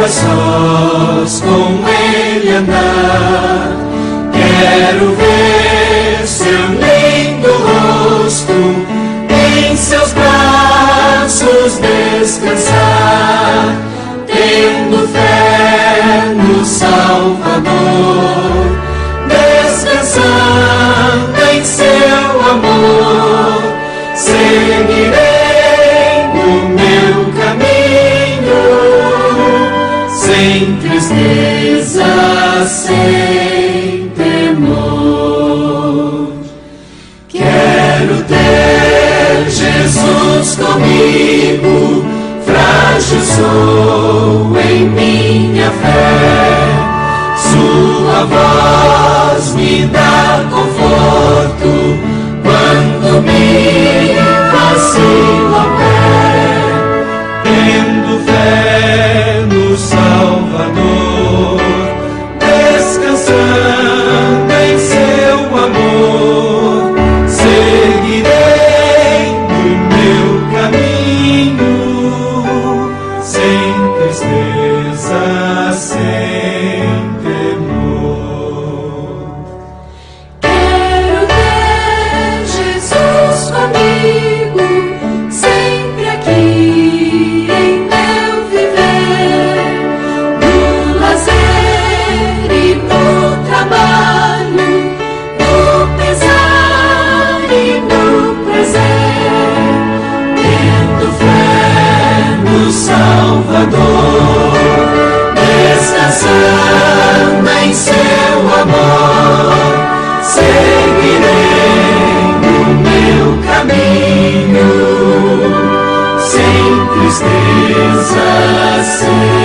a sós com Ele andar. Quero ver seu lindo rosto, em seus braços descansar, tendo fé no Salvador, descansando em seu amor. Seguirei no meu caminho, sem tristeza, sem temor. Quero ter Jesus comigo, frágil sou em minha fé. Sua voz me dá conforto quando me vacilo a pé. Tendo fé no Salvador, descansando em seu amor, seguirei no meu caminho, sem tristeza, sem temor. Quero ter Jesus comigo, sempre aqui em meu viver, no lazer e no trabalho, no pesar e no prazer, Tendo fé no Salvador, descansando em seu amor, seguirei no meu caminho, sem tristeza, sem